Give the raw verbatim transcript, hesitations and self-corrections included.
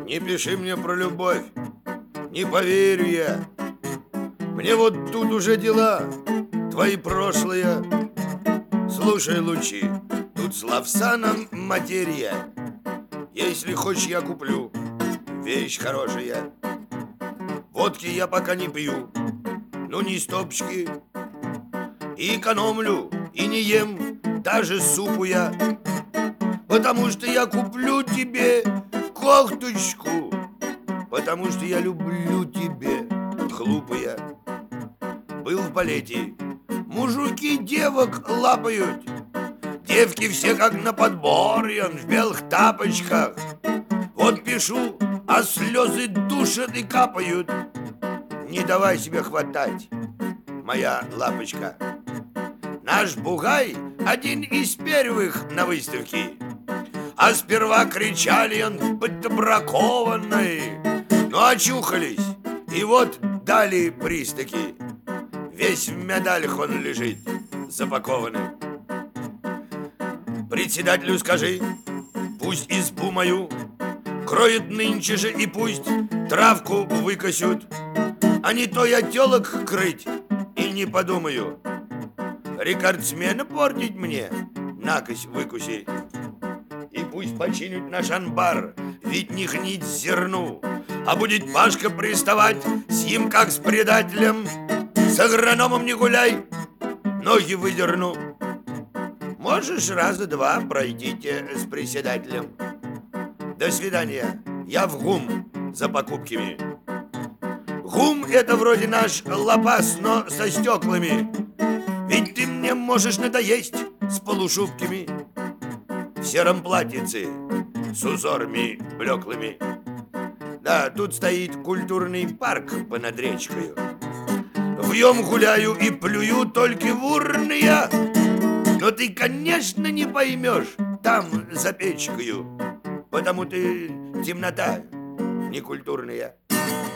Не пиши мне про любовь, не поверю я. Мне вот тут уже дела твои прошлые. Слушай, Лучи, тут с Лавсаном материя. Если хочешь, я куплю, вещь хорошая. Водки я пока не пью, ну не стопочки. И экономлю, и не ем даже супу я. Потому что я куплю тебе кофточку, потому что я люблю тебе, глупая. Был в балете, мужики девок лапают. Девки все как на подборе, в белых тапочках. Вот пишу, а слезы душат и капают. Не давай себе хватать, моя лапочка. Наш бугай один из первых на выставке. А сперва кричали он, будто бракованный. Но очухались, и вот дали пристаки. Весь в медалях он лежит, запакованный. Председателю скажи, пусть избу мою кроет нынче же, и пусть травку выкосют. А не то я телок крыть и не подумаю. Рекордсмена портить мне, накось выкуси. И пусть починят наш анбар, ведь не гнить зерну. А будет Пашка приставать с ним, как с предателем. С агрономом не гуляй, ноги выдерну. Можешь раза два пройдите с председателем. До свидания, я в ГУМ за покупками. ГУМ это вроде наш лапас, но со стеклами. Ведь ты мне можешь надоесть с полушубками. В сером платьице с узорами блеклыми. Да, тут стоит культурный парк понад речкою. В нем гуляю и плюю только в урны я. Но ты, конечно, не поймешь там за печкою, потому ты темнота некультурная.